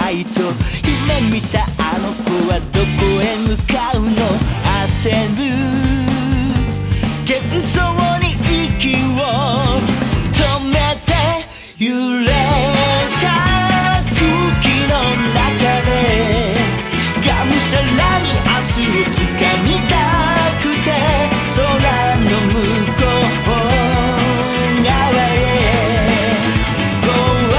ないと。夢見たあの子はどこへ向かうの。焦る幻想に息を止めて、揺れた空気の中でがむしゃらに明日をつかみたくて、空の向こう側へ壊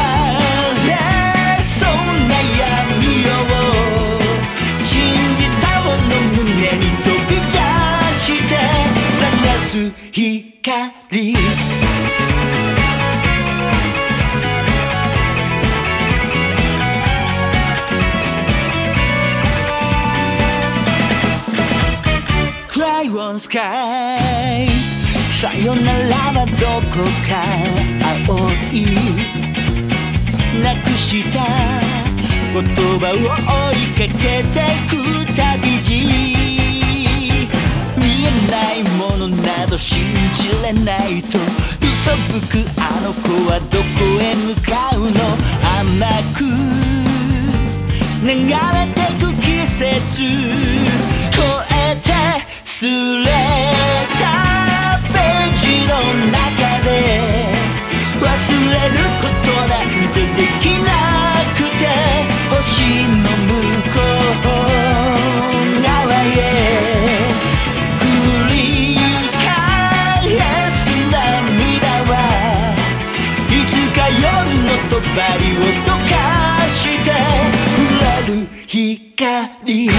れそうな闇を信じたもの胸に飛び出して探す光。Cry on sky さよならはどこか青いなくした言葉を追いかけてく旅路。見えないものなど信じれないと嘘吹くあの子はどこへ向かうの。甘く流れてく季節越えて擦れたページの中で忘れることなんてできなくて、星の向こう側へ繰り返す涙はいつか夜の帳を溶かして触れる光。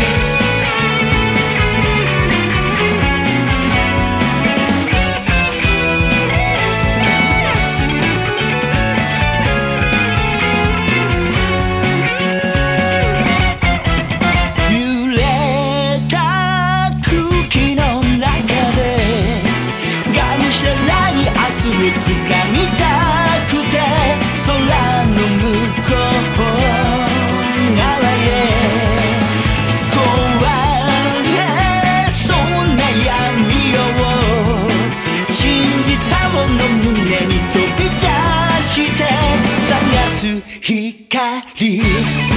つかみたくて空の向こう側へ壊れそうな闇を信じたもの胸に飛び出して探す光。